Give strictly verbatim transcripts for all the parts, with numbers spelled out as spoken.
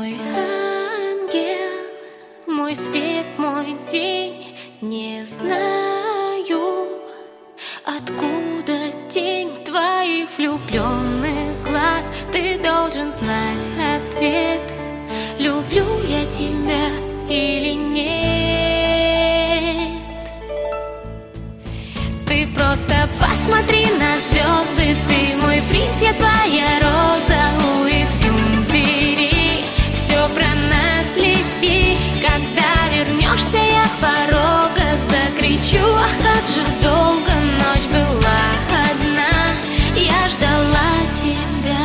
мой ангел, мой свет, мой день. Не знаю, откуда тень твоих влюбленных глаз. Ты должен знать ответ, люблю я тебя или нет. Ты просто посмотри на звезды, ты мой принц, я твоя роза. У Экзюпери все про нас лети. Когда вернешься, я с порога закричу: ах, как же долго ночь была одна, я ждала тебя.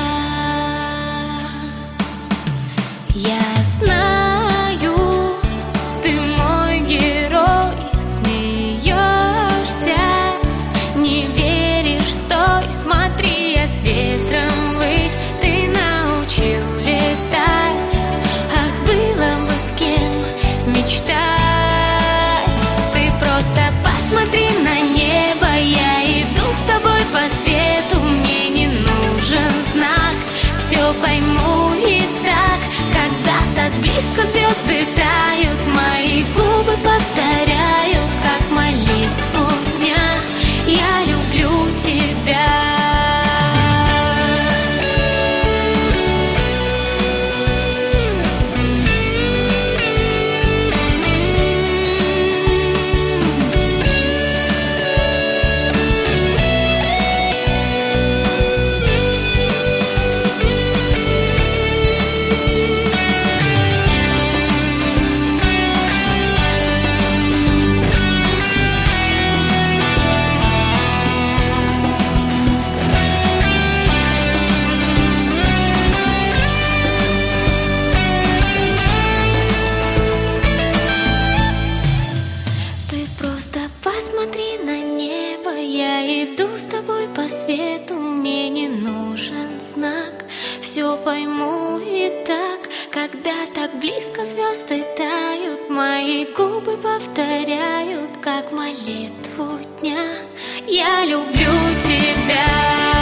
Я знаю, ты мой герой, смеешься, не веришь, стой, смотри, я с ветром ввысь, ты научил летать. Ах, было бы с кем мечтать. Ты просто посмотри на небо, я иду с тобой по свету, мне не нужен знак, все пойму и так. Когда так близко звезды тают, мои губы повторяют, как молитву дня: я люблю тебя. Посмотри на небо, я иду с тобой по свету, мне не нужен знак, все пойму и так. Когда так близко звезды тают, мои губы повторяют, как молитву дня: я люблю тебя.